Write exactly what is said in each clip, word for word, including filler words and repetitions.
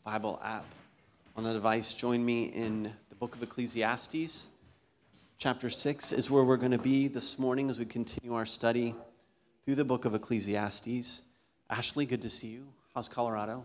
Bible app on the device, join me in the book of Ecclesiastes. Chapter six is where we're going to be this morning as we continue our study through the book of Ecclesiastes. Ashley, good to see you. How's Colorado?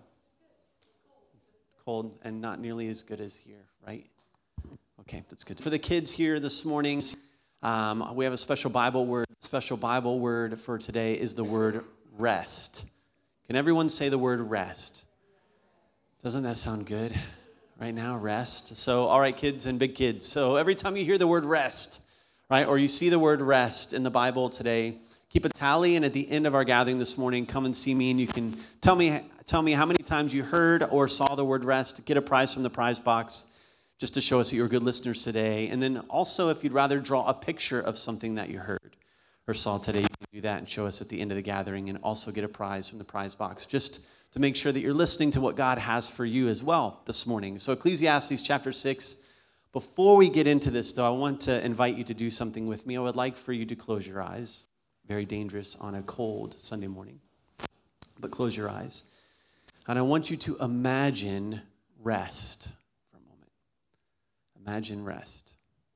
Cold and not nearly as good as here, right? Okay, that's good. For the kids here this morning, um, we have a special Bible word. Special Bible word for today is the word rest. Can everyone say the word rest? Doesn't that sound good right now? Rest. So, all right, kids and big kids. So every time you hear the word rest, right, or you see the word rest in the Bible today, keep a tally, and at the end of our gathering this morning, come and see me, and you can tell me tell me how many times you heard or saw the word rest. Get a prize from the prize box, just to show us that you're good listeners today. And then also, if you'd rather draw a picture of something that you heard or saw today, you can do that and show us at the end of the gathering, and also get a prize from the prize box, just to make sure that you're listening to what God has for you as well this morning. So Ecclesiastes chapter six. Before we get into this, though, I want to invite you to do something with me. I would like for you to close your eyes. Very dangerous on a cold Sunday morning. But close your eyes. And I want you to imagine rest for a moment. Imagine rest.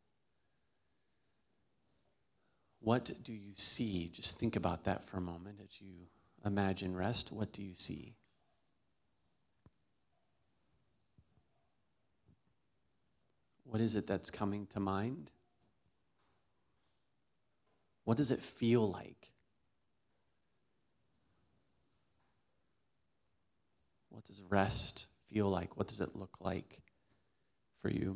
What do you see? Just think about that for a moment as you imagine rest. What do you see? What is it that's coming to mind? What does it feel like? What does rest feel like? What does it look like for you?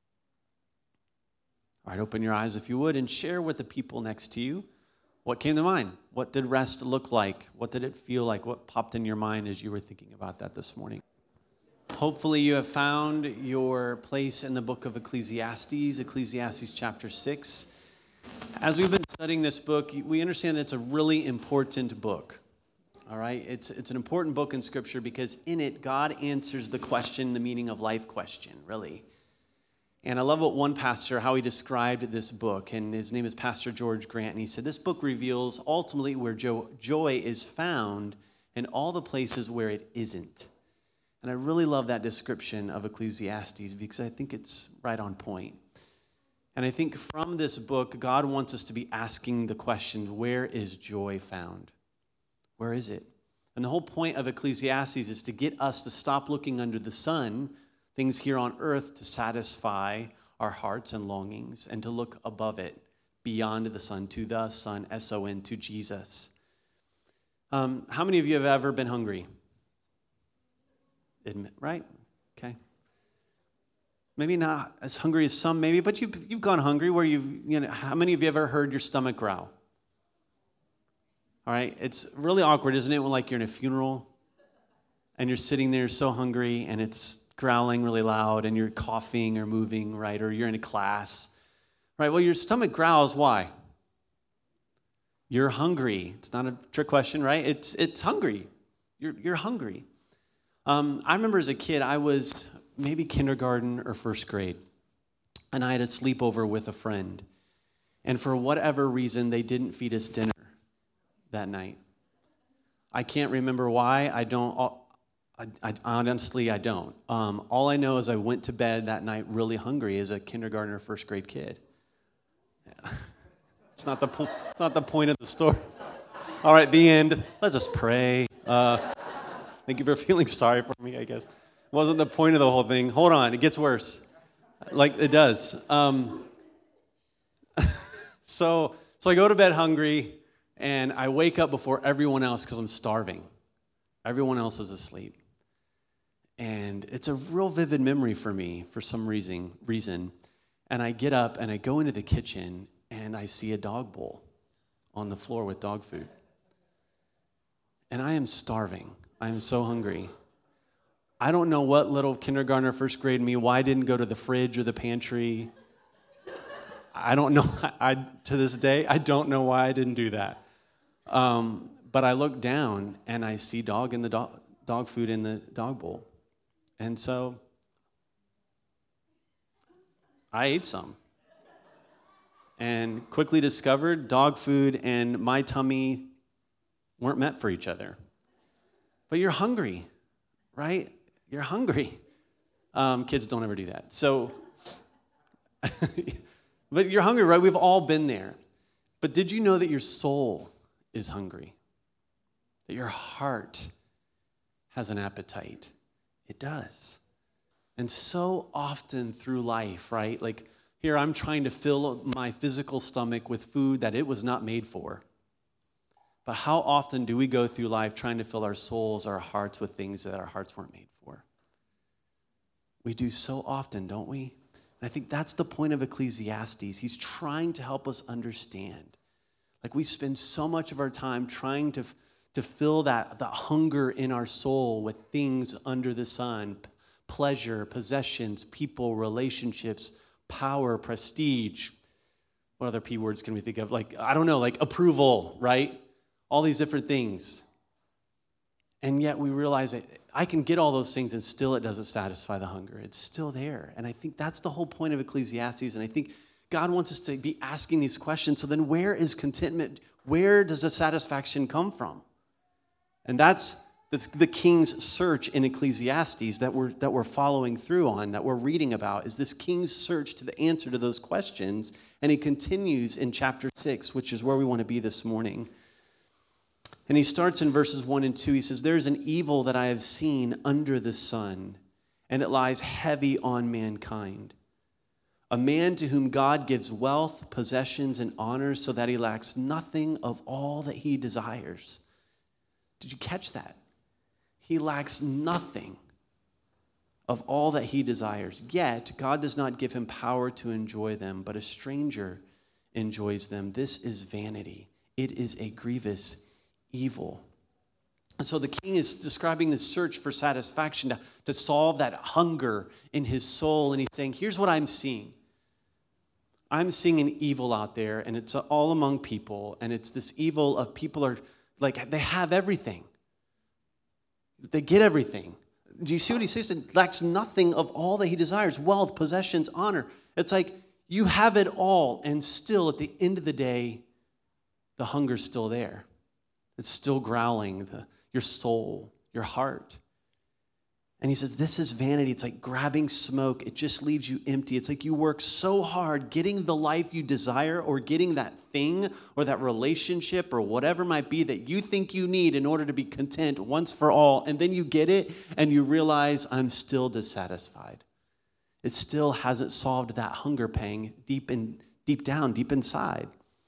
All right, open your eyes if you would and share with the people next to you what came to mind. What did rest look like? What did it feel like? What popped in your mind as you were thinking about that this morning? Hopefully you have found your place in the book of Ecclesiastes, Ecclesiastes chapter six. As we've been studying this book, we understand it's a really important book. All right? It's, it's an important book in Scripture because in it, God answers the question, the meaning of life question, really. And I love what one pastor, how he described this book, and his name is Pastor George Grant, and he said, this book reveals ultimately where jo- joy is found and all the places where it isn't. And I really love that description of Ecclesiastes because I think it's right on point. And I think from this book, God wants us to be asking the question, where is joy found? Where is it? And the whole point of Ecclesiastes is to get us to stop looking under the sun, things here on earth, to satisfy our hearts and longings, and to look above it, beyond the sun, to the Son, S O N, to Jesus. Um, how many of you have ever been hungry? Admit, right? Okay. Maybe not as hungry as some, maybe, but you've, you've gone hungry where you've, you know, how many of you ever heard your stomach growl? All right, it's really awkward, isn't it, when like you're in a funeral and you're sitting there so hungry and it's growling really loud and you're coughing or moving, right, or you're in a class, right? Well, your stomach growls, why? You're hungry. It's not a trick question, right? It's it's hungry. You're you're hungry. Um, I remember as a kid, I was maybe kindergarten or first grade, and I had a sleepover with a friend. And for whatever reason, they didn't feed us dinner that night. I can't remember why. I don't. I, I, honestly, I don't. Um, all I know is I went to bed that night really hungry as a kindergarten or first grade kid. Yeah. It's not the po- It's not the point of the story. All right, the end. Let's just pray. Uh, Thank you for feeling sorry for me, I guess. Wasn't the point of the whole thing. Hold on, it gets worse. Like it does. Um, so, so I go to bed hungry, and I wake up before everyone else because I'm starving. Everyone else is asleep. And it's a real vivid memory for me for some reason. reason. And I get up, and I go into the kitchen, and I see a dog bowl on the floor with dog food. And I am starving. I'm so hungry. I don't know what little kindergarten or first grade me, why I didn't go to the fridge or the pantry. I don't know. I, to this day, I don't know why I didn't do that. Um, but I look down, and I see dog in the dog, dog food in the dog bowl. And so I ate some. And quickly discovered dog food and my tummy weren't meant for each other. But you're hungry, right? You're hungry. Um, kids don't ever do that. So, but you're hungry, right? We've all been there. But did you know that your soul is hungry? That your heart has an appetite? It does. And so often through life, right? Like here I'm trying to fill my physical stomach with food that it was not made for. But how often do we go through life trying to fill our souls, our hearts with things that our hearts weren't made for? We do so often, don't we? And I think that's the point of Ecclesiastes. He's trying to help us understand. Like we spend so much of our time trying to, to fill that, that hunger in our soul with things under the sun, pleasure, possessions, people, relationships, power, prestige. What other P words can we think of? Like, I don't know, like approval, right? All these different things. And yet we realize that I can get all those things and still it doesn't satisfy the hunger. It's still there. And I think that's the whole point of Ecclesiastes. And I think God wants us to be asking these questions. So then where is contentment? Where does the satisfaction come from? And that's the king's search in Ecclesiastes that we're, that we're following through on, that we're reading about, is this king's search to the answer to those questions. And he continues in chapter six, which is where we want to be this morning. And he starts in verses one and two. He says, "There is an evil that I have seen under the sun, and it lies heavy on mankind. A man to whom God gives wealth, possessions, and honor so that he lacks nothing of all that he desires." Did you catch that? He lacks nothing of all that he desires. Yet, God does not give him power to enjoy them, but a stranger enjoys them. This is vanity. It is a grievous evil. And so the king is describing this search for satisfaction to, to solve that hunger in his soul. And he's saying, here's what I'm seeing. I'm seeing an evil out there, and it's all among people. And it's this evil of people are like, they have everything. They get everything. Do you see what he says? It lacks nothing of all that he desires. Wealth, possessions, honor. It's like you have it all, and still at the end of the day, the hunger's still there. It's still growling, the, your soul, your heart. And he says, this is vanity. It's like grabbing smoke. It just leaves you empty. It's like you work so hard getting the life you desire or getting that thing or that relationship or whatever might be that you think you need in order to be content once for all. And then you get it and you realize, I'm still dissatisfied. It still hasn't solved that hunger pang deep in, deep down, deep inside.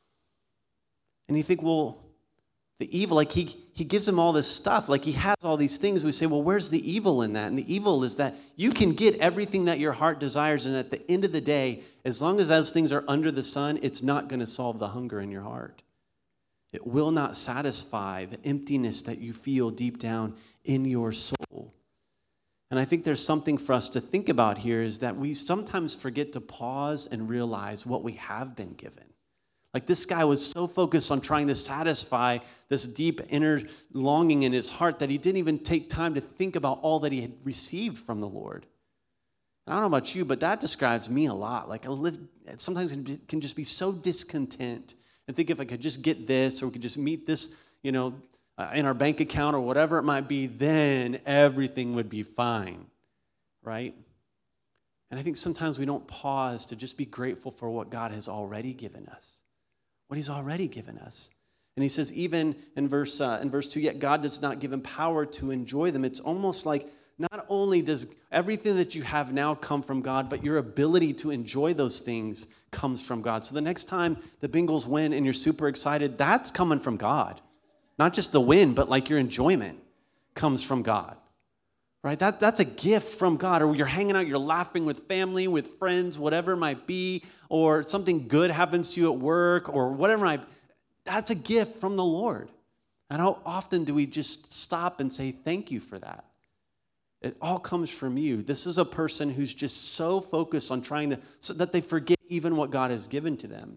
And you think, well, the evil, like he, he gives him all this stuff, like he has all these things. We say, well, where's the evil in that? And the evil is that you can get everything that your heart desires, and at the end of the day, as long as those things are under the sun, it's not going to solve the hunger in your heart. It will not satisfy the emptiness that you feel deep down in your soul. And I think there's something for us to think about here is that we sometimes forget to pause and realize what we have been given. Like this guy was so focused on trying to satisfy this deep inner longing in his heart that he didn't even take time to think about all that he had received from the Lord. And I don't know about you, but that describes me a lot. Like I live, sometimes it can just be so discontent and think if I could just get this or we could just meet this, you know, uh, in our bank account or whatever it might be, then everything would be fine, right? And I think sometimes we don't pause to just be grateful for what God has already given us. What he's already given us. And he says, even in verse uh, in verse two, yet God does not give him power to enjoy them. It's almost like not only does everything that you have now come from God, but your ability to enjoy those things comes from God. So the next time the Bengals win and you're super excited, that's coming from God. Not just the win, but like your enjoyment comes from God. Right? That, that's a gift from God. Or you're hanging out, you're laughing with family, with friends, whatever it might be, or something good happens to you at work, or whatever it might be. That's a gift from the Lord. And how often do we just stop and say, thank you for that? It all comes from you. This is a person who's just so focused on trying to, so that they forget even what God has given to them.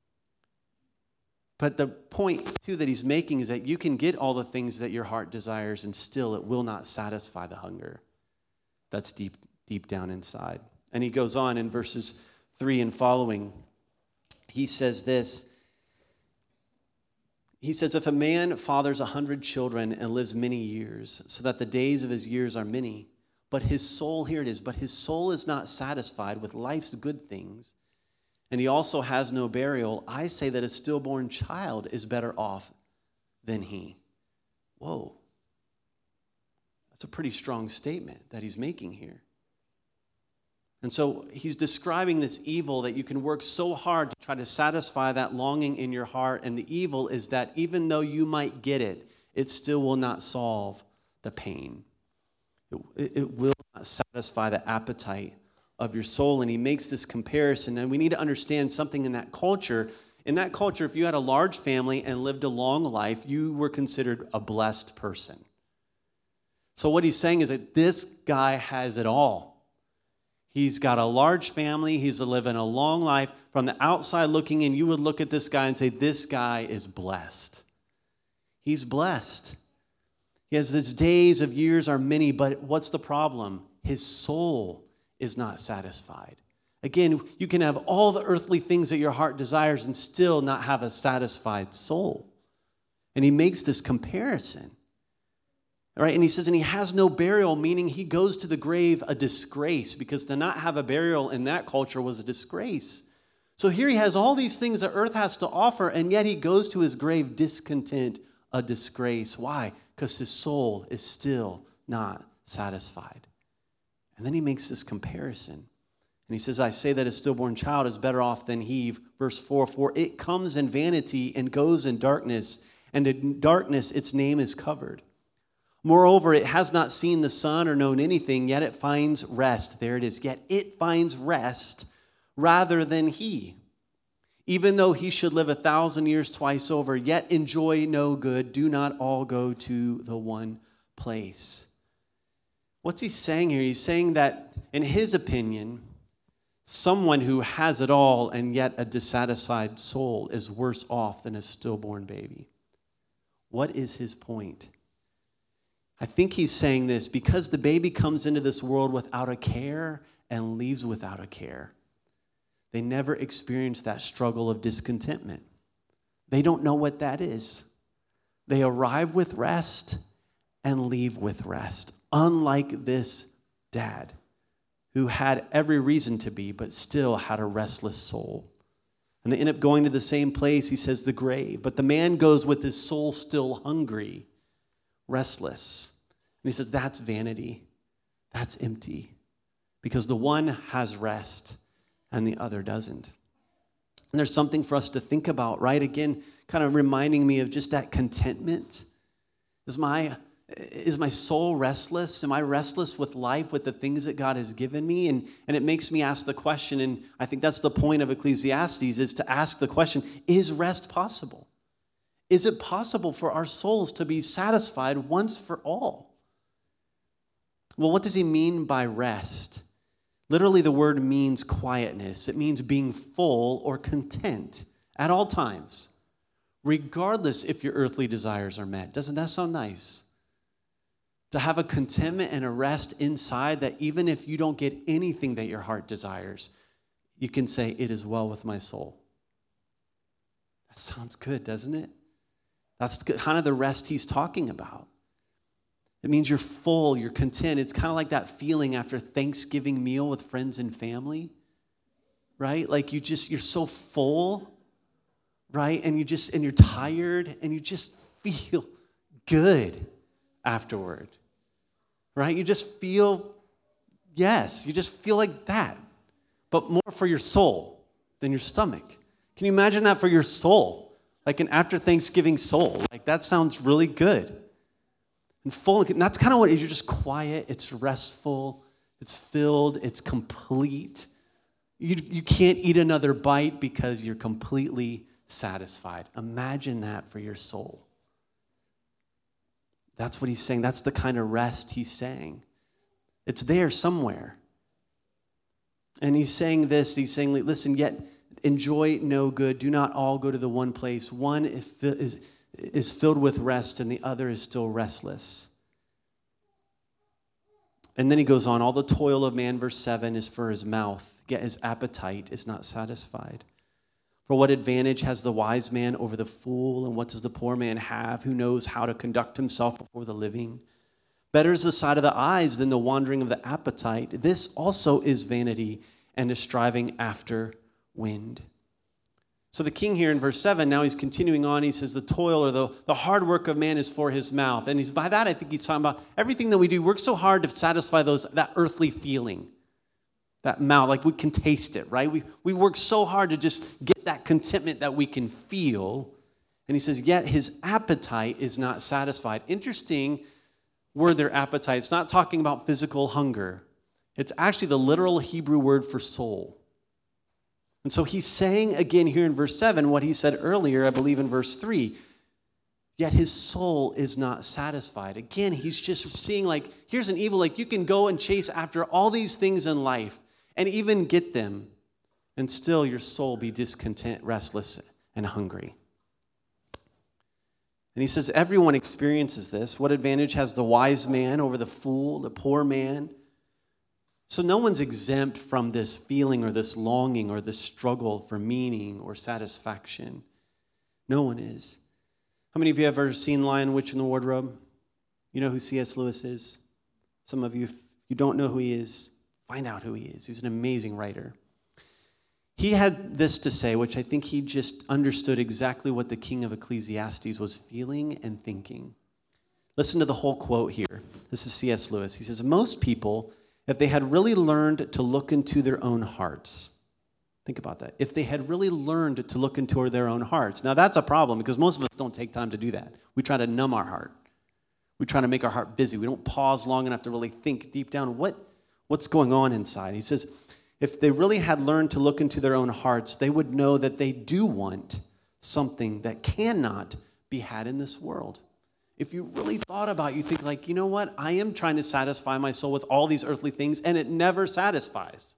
But the point, too, that he's making is that you can get all the things that your heart desires and still it will not satisfy the hunger that's deep, deep down inside. And he goes on in verses three and following. He says this. He says, if a man fathers a hundred children and lives many years, so that the days of his years are many, But his soul, here it is, but his soul is not satisfied with life's good things, and he also has no burial. I say that a stillborn child is better off than he. Whoa. That's a pretty strong statement that he's making here. And so he's describing this evil that you can work so hard to try to satisfy that longing in your heart. And the evil is that even though you might get it, it still will not solve the pain. It, it will not satisfy the appetite of your soul. And he makes this comparison. And we need to understand something in that culture. In that culture, if you had a large family and lived a long life, you were considered a blessed person. So what he's saying is that this guy has it all. He's got a large family. He's living a long life. From the outside looking in, you would look at this guy and say, this guy is blessed. He's blessed. He has his days of years are many, but what's the problem? His soul is not satisfied. Again, you can have all the earthly things that your heart desires and still not have a satisfied soul. And he makes this comparison. All right, and he says, and he has no burial, meaning he goes to the grave a disgrace, because to not have a burial in that culture was a disgrace. So here he has all these things that earth has to offer, and yet he goes to his grave discontent, a disgrace. Why? Because his soul is still not satisfied. And then he makes this comparison. And he says, I say that a stillborn child is better off than he. Verse four, for it comes in vanity and goes in darkness, and in darkness its name is covered. Moreover, it has not seen the sun or known anything, yet it finds rest. There it is. Yet it finds rest rather than he. Even though he should live a thousand years twice over, yet enjoy no good, do not all go to the one place. What's he saying here? He's saying that, in his opinion, someone who has it all and yet a dissatisfied soul is worse off than a stillborn baby. What is his point? I think he's saying this because the baby comes into this world without a care and leaves without a care. They never experience that struggle of discontentment. They don't know what that is. They arrive with rest and leave with rest. Unlike this dad who had every reason to be, but still had a restless soul. And they end up going to the same place, he says, the grave. But the man goes with his soul still hungry, restless. And he says, that's vanity. That's empty. Because the one has rest and the other doesn't. And there's something for us to think about, right? Again, kind of reminding me of just that contentment. Is my, is my soul restless? Am I restless with life, with the things that God has given me? And, and it makes me ask the question, and I think that's the point of Ecclesiastes, is to ask the question, is rest possible? Is it possible for our souls to be satisfied once for all? Well, what does he mean by rest? Literally, the word means quietness. It means being full or content at all times, regardless if your earthly desires are met. Doesn't that sound nice? To have a contentment and a rest inside that even if you don't get anything that your heart desires, you can say, it is well with my soul. That sounds good, doesn't it? That's kind of the rest he's talking about. It means you're full, you're content. It's kind of like that feeling after Thanksgiving meal with friends and family, right? Like you just, you're so full, right? And you just, and you're tired and you just feel good afterward, right? You just feel, yes, you just feel like that, but more for your soul than your stomach. Can you imagine that for your soul? Like an after Thanksgiving soul. Like that sounds really good. And full, and that's kind of what it is. You're just quiet, it's restful, it's filled, it's complete. You, you can't eat another bite because you're completely satisfied. Imagine that for your soul. That's what he's saying. That's the kind of rest he's saying. It's there somewhere. And he's saying this, he's saying, listen, yet enjoy no good. Do not all go to the one place. One is, is is filled with rest and the other is still restless. And then he goes on, all the toil of man, verse seven, is for his mouth, yet his appetite is not satisfied. For what advantage has the wise man over the fool, and what does the poor man have who knows how to conduct himself before the living? Better is the sight of the eyes than the wandering of the appetite. This also is vanity and a striving after wind. So the king here in verse seven, now he's continuing on. He says the toil or the, the hard work of man is for his mouth. And he's by that, I think he's talking about everything that we do. Work so hard to satisfy those that earthly feeling, that mouth, like we can taste it, right? We, we work so hard to just get that contentment that we can feel. And he says, yet his appetite is not satisfied. Interesting word there, appetite. It's not talking about physical hunger. It's actually the literal Hebrew word for soul. And so he's saying again here in verse seven what he said earlier, I believe in verse three. Yet his soul is not satisfied. Again, he's just seeing like, here's an evil, like you can go and chase after all these things in life and even get them, and still your soul be discontent, restless, and hungry. And he says everyone experiences this. What advantage has the wise man over the fool, the poor man? So no one's exempt from this feeling or this longing or this struggle for meaning or satisfaction. No one is. How many of you have ever seen Lion, Witch, and the Wardrobe? You know who C S Lewis is? Some of you, if you don't know who he is, find out who he is. He's an amazing writer. He had this to say, which I think he just understood exactly what the king of Ecclesiastes was feeling and thinking. Listen to the whole quote here. This is C S Lewis. He says, most people, if they had really learned to look into their own hearts, think about that. If they had really learned to look into their own hearts. Now that's a problem because most of us don't take time to do that. We try to numb our heart. We try to make our heart busy. We don't pause long enough to really think deep down what, what's going on inside. He says, if they really had learned to look into their own hearts, they would know that they do want something that cannot be had in this world. If you really thought about it, you think like, you know what? I am trying to satisfy my soul with all these earthly things, and it never satisfies.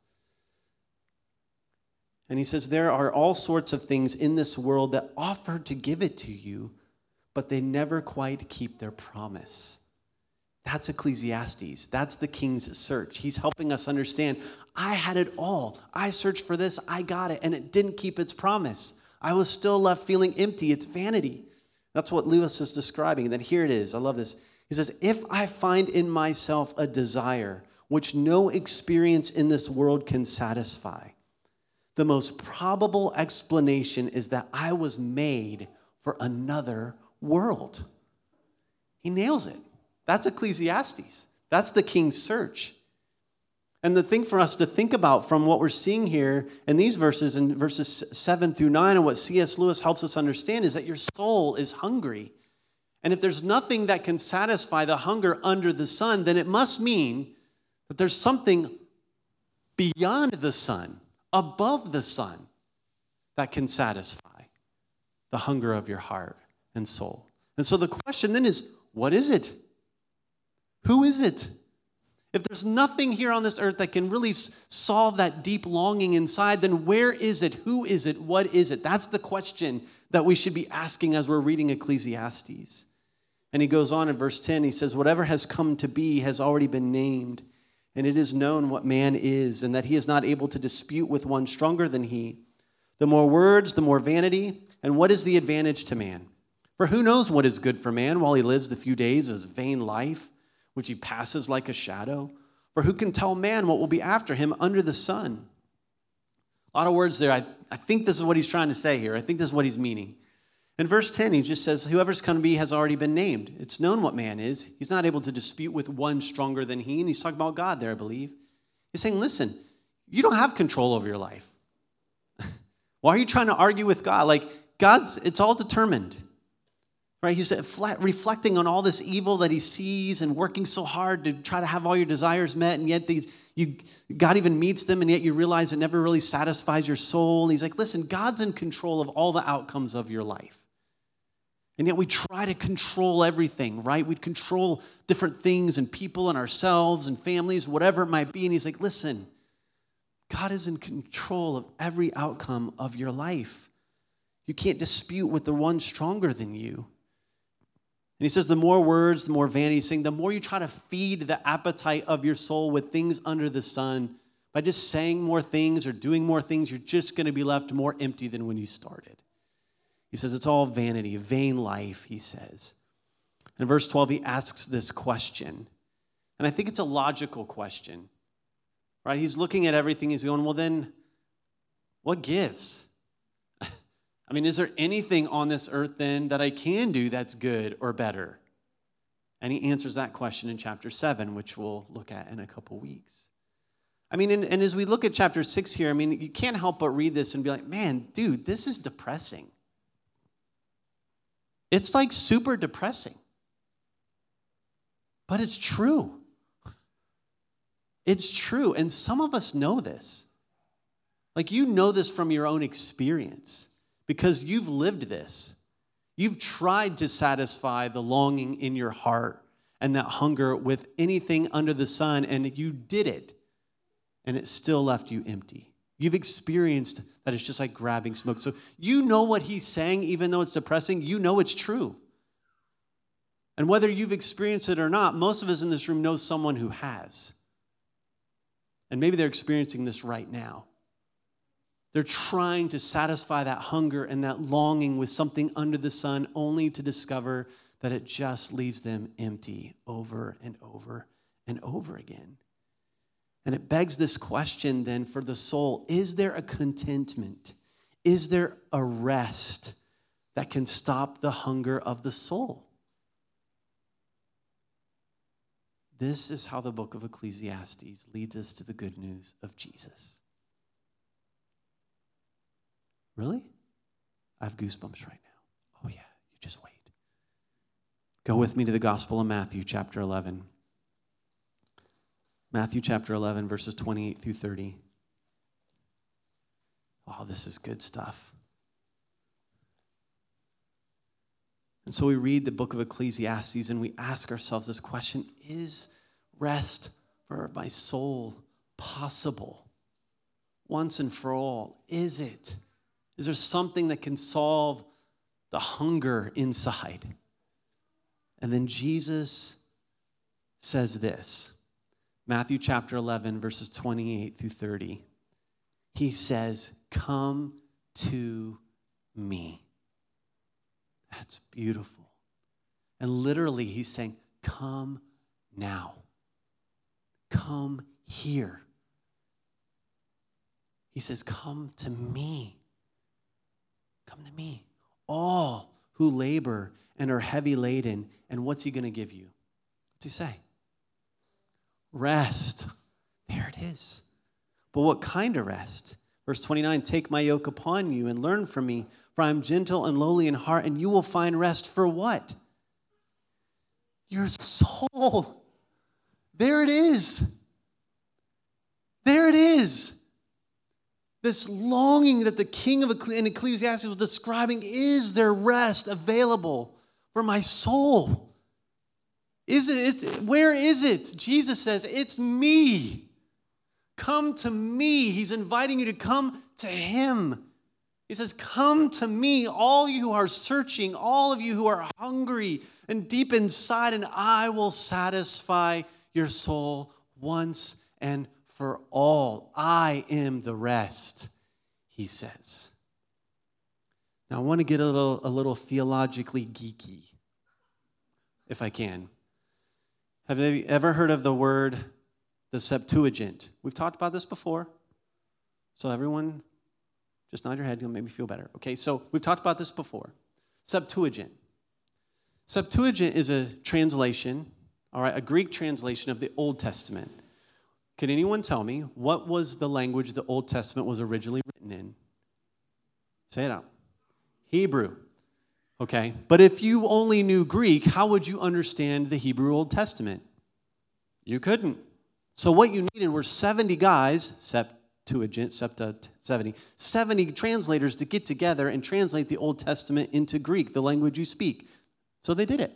And he says, there are all sorts of things in this world that offer to give it to you, but they never quite keep their promise. That's Ecclesiastes. That's the king's search. He's helping us understand, I had it all. I searched for this. I got it, and it didn't keep its promise. I was still left feeling empty. It's vanity. That's what Lewis is describing. And then here it is. I love this. He says, if I find in myself a desire which no experience in this world can satisfy, the most probable explanation is that I was made for another world. He nails it. That's Ecclesiastes. That's the king's search. And the thing for us to think about from what we're seeing here in these verses, in verses seven through nine, and what C S Lewis helps us understand is that your soul is hungry. And if there's nothing that can satisfy the hunger under the sun, then it must mean that there's something beyond the sun, above the sun, that can satisfy the hunger of your heart and soul. And so the question then is, what is it? Who is it? If there's nothing here on this earth that can really solve that deep longing inside, then where is it? Who is it? What is it? That's the question that we should be asking as we're reading Ecclesiastes. And he goes on in verse ten, he says, whatever has come to be has already been named, and it is known what man is, and that he is not able to dispute with one stronger than he. The more words, the more vanity, and what is the advantage to man? For who knows what is good for man while he lives the few days of his vain life, which he passes like a shadow? For who can tell man what will be after him under the sun? A lot of words there. I, I think this is what he's trying to say here. I think this is what he's meaning. In verse ten, he just says, whoever's come to be has already been named. It's known what man is. He's not able to dispute with one stronger than he. And he's talking about God there, I believe. He's saying, listen, you don't have control over your life. Why are you trying to argue with God? Like, God's, it's all determined. Right? He's reflecting on all this evil that he sees and working so hard to try to have all your desires met, and yet they, you, God even meets them, and yet you realize it never really satisfies your soul. And he's like, listen, God's in control of all the outcomes of your life. And yet we try to control everything, right? We control different things and people and ourselves and families, whatever it might be. And he's like, listen, God is in control of every outcome of your life. You can't dispute with the one stronger than you. And he says the more words, the more vanity. He's saying the more you try to feed the appetite of your soul with things under the sun, by just saying more things or doing more things, you're just going to be left more empty than when you started. He says it's all vanity, vain life, he says. In verse twelve, he asks this question. And I think it's a logical question, right? He's looking at everything. He's going, well, then what gives? I mean, is there anything on this earth then that I can do that's good or better? And he answers that question in chapter seven, which we'll look at in a couple weeks. I mean, and, and as we look at chapter six here, I mean, you can't help but read this and be like, man, dude, this is depressing. It's like super depressing. But it's true. It's true. And some of us know this. Like, you know this from your own experience because you've lived this. You've tried to satisfy the longing in your heart and that hunger with anything under the sun, and you did it, and it still left you empty. You've experienced that it's just like grabbing smoke. So you know what he's saying, even though it's depressing, you know it's true. And whether you've experienced it or not, most of us in this room know someone who has. And maybe they're experiencing this right now. They're trying to satisfy that hunger and that longing with something under the sun, only to discover that it just leaves them empty over and over and over again. And it begs this question then for the soul: is there a contentment? Is there a rest that can stop the hunger of the soul? This is how the book of Ecclesiastes leads us to the good news of Jesus. Really? I have goosebumps right now. Oh yeah, you just wait. Go with me to the Gospel of Matthew, chapter eleven. Matthew chapter eleven, verses twenty-eight through thirty. Oh, this is good stuff. And so we read the book of Ecclesiastes and we ask ourselves this question: is rest for my soul possible once and for all? Is it? Is there something that can solve the hunger inside? And then Jesus says this, Matthew chapter eleven, verses twenty-eight through thirty. He says, "Come to me." That's beautiful. And literally he's saying, come now. Come here. He says, come to me. Come to me. All who labor and are heavy laden. And what's he going to give you? What's he say? Rest. There it is. But what kind of rest? Verse twenty-nine, take my yoke upon you and learn from me, for I am gentle and lowly in heart, and you will find rest for what? Your soul. There it is. There it is. This longing that the king of in Ecclesiastes was describing, is there rest available for my soul? Is it, is it, where is it? Jesus says, it's me. Come to me. He's inviting you to come to him. He says, come to me, all you who are searching, all of you who are hungry and deep inside, and I will satisfy your soul once and for all. I am the rest, he says. Now, I want to get a little, a little theologically geeky, if I can. Have you ever heard of the word, the Septuagint? We've talked about this before. So everyone, just nod your head, it'll make me feel better. Okay, so we've talked about this before. Septuagint. Septuagint is a translation, all right, a Greek translation of the Old Testament. Can anyone tell me what was the language the Old Testament was originally written in? Say it out. Hebrew. Okay, but if you only knew Greek, how would you understand the Hebrew Old Testament? You couldn't. So what you needed were seventy guys, Septuagint, Septa, seventy, seventy translators to get together and translate the Old Testament into Greek, the language you speak. So they did it.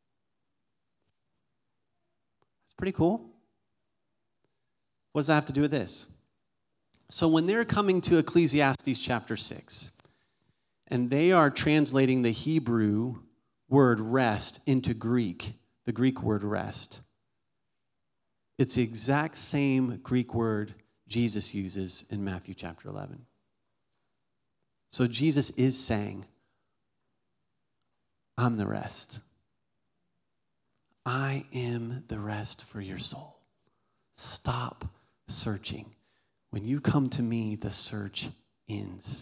It's pretty cool. What does that have to do with this? So when they're coming to Ecclesiastes chapter six, and they are translating the Hebrew word rest into Greek, the Greek word rest, it's the exact same Greek word Jesus uses in Matthew chapter eleven. So Jesus is saying, I'm the rest. I am the rest for your soul. Stop searching. When you come to me, the search ends.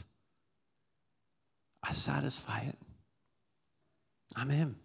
I satisfy it. I'm him.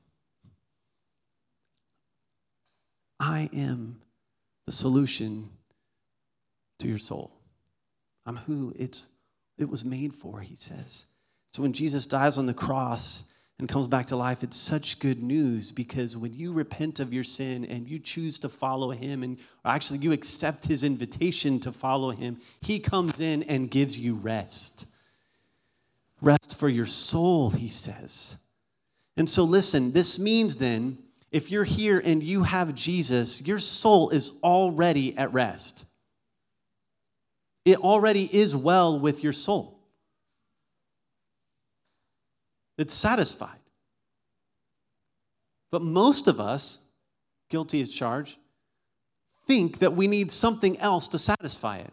I am the solution to your soul. I'm who it's it was made for, he says. So when Jesus dies on the cross and comes back to life, it's such good news, because when you repent of your sin and you choose to follow him, and or actually you accept his invitation to follow him, he comes in and gives you rest. Rest for your soul, he says. And so listen, this means then, if you're here and you have Jesus, your soul is already at rest. It already is well with your soul. It's satisfied. But most of us, guilty as charged, think that we need something else to satisfy it.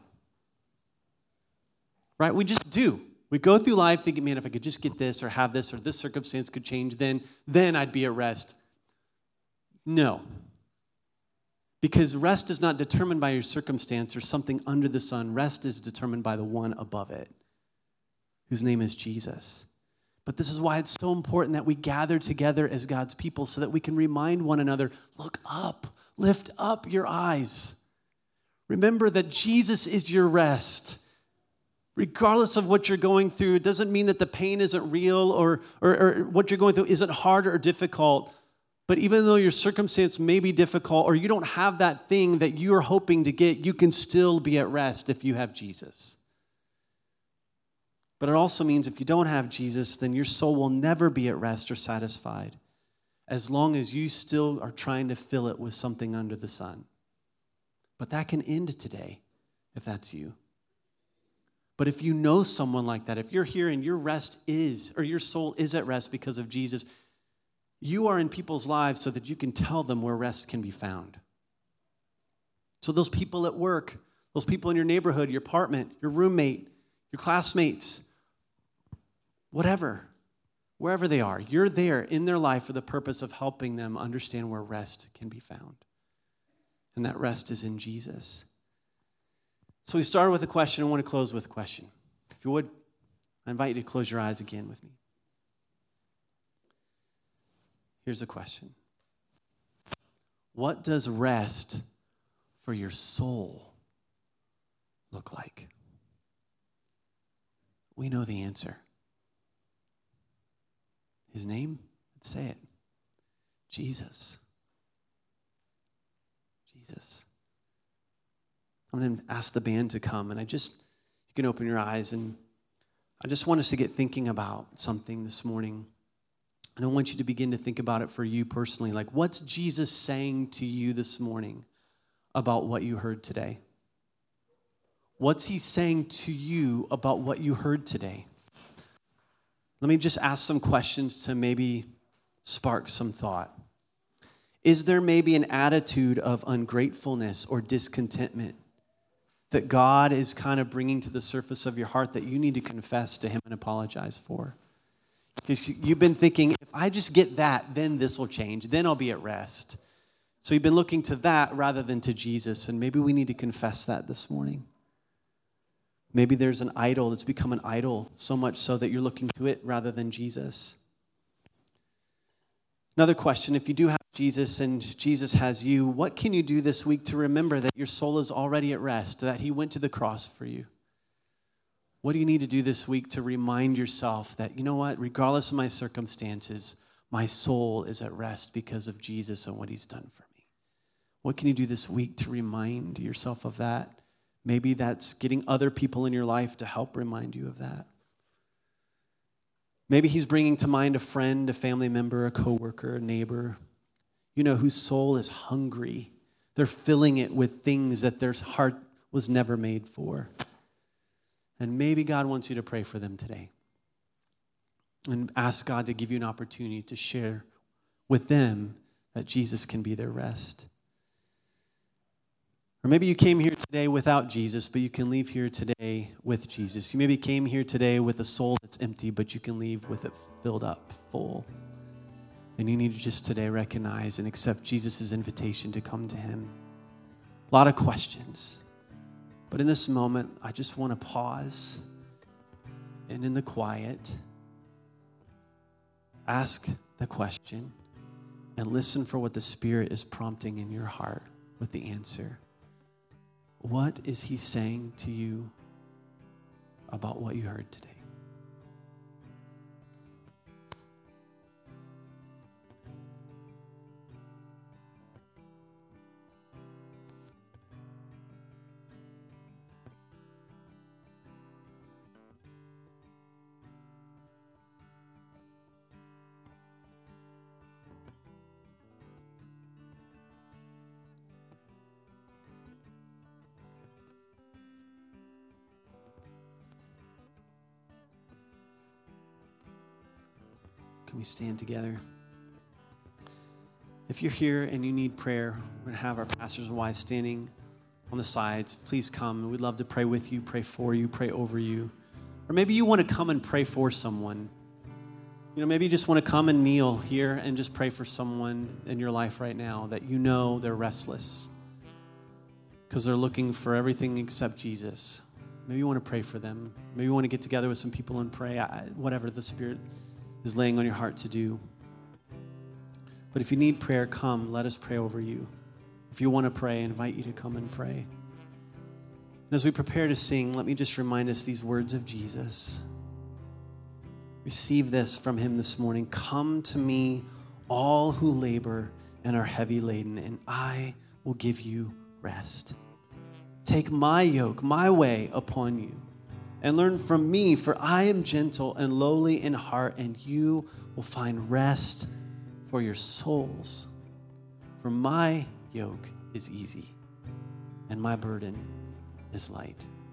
Right? We just do. We go through life thinking, man, if I could just get this or have this or this circumstance could change, then, then I'd be at rest. No. Because rest is not determined by your circumstance or something under the sun. Rest is determined by the one above it, whose name is Jesus. But this is why it's so important that we gather together as God's people so that we can remind one another, look up, lift up your eyes. Remember that Jesus is your rest. Regardless of what you're going through, it doesn't mean that the pain isn't real or, or, or what you're going through isn't hard or difficult. But even though your circumstance may be difficult or you don't have that thing that you're hoping to get, you can still be at rest if you have Jesus. But it also means if you don't have Jesus, then your soul will never be at rest or satisfied as long as you still are trying to fill it with something under the sun. But that can end today if that's you. But if you know someone like that, if you're here and your rest is, or your soul is at rest because of Jesus, you are in people's lives so that you can tell them where rest can be found. So those people at work, those people in your neighborhood, your apartment, your roommate, your classmates, whatever, wherever they are, you're there in their life for the purpose of helping them understand where rest can be found. And that rest is in Jesus. So we started with a question. I want to close with a question. If you would, I invite you to close your eyes again with me. Here's a question. What does rest for your soul look like? We know the answer. His name? Let's say it. Jesus. Jesus. I'm going to ask the band to come, and I just, you can open your eyes, and I just want us to get thinking about something this morning. And I want you to begin to think about it for you personally. Like, what's Jesus saying to you this morning about what you heard today? What's he saying to you about what you heard today? Let me just ask some questions to maybe spark some thought. Is there maybe an attitude of ungratefulness or discontentment that God is kind of bringing to the surface of your heart that you need to confess to him and apologize for? Because you've been thinking, if I just get that, then this will change. Then I'll be at rest. So you've been looking to that rather than to Jesus, and maybe we need to confess that this morning. Maybe there's an idol that's become an idol so much so that you're looking to it rather than Jesus. Another question, if you do have Jesus and Jesus has you, what can you do this week to remember that your soul is already at rest, that he went to the cross for you? What do you need to do this week to remind yourself that, you know what, regardless of my circumstances, my soul is at rest because of Jesus and what he's done for me? What can you do this week to remind yourself of that? Maybe that's getting other people in your life to help remind you of that. Maybe he's bringing to mind a friend, a family member, a coworker, a neighbor, you know, whose soul is hungry. They're filling it with things that their heart was never made for. And maybe God wants you to pray for them today and ask God to give you an opportunity to share with them that Jesus can be their rest. Or maybe you came here today without Jesus, but you can leave here today with Jesus. You maybe came here today with a soul that's empty, but you can leave with it filled up, full. then you need to just today recognize and accept Jesus' invitation to come to him. A lot of questions. But in this moment, I just want to pause and in the quiet, ask the question and listen for what the Spirit is prompting in your heart with the answer. What is he saying to you about what you heard today? Can we stand together? If you're here and you need prayer, we're going to have our pastors and wives standing on the sides. Please come. We'd love to pray with you, pray for you, pray over you. Or maybe you want to come and pray for someone. You know, maybe you just want to come and kneel here and just pray for someone in your life right now that you know they're restless because they're looking for everything except Jesus. Maybe you want to pray for them. Maybe you want to get together with some people and pray, I, whatever the Spirit is laying on your heart to do. But if you need prayer, come. Let us pray over you. If you want to pray, I invite you to come and pray. And as we prepare to sing, let me just remind us these words of Jesus. Receive this from him this morning. Come to me, all who labor and are heavy laden, and I will give you rest. Take my yoke, my way upon you, and learn from me, for I am gentle and lowly in heart, and you will find rest for your souls. For my yoke is easy, and my burden is light.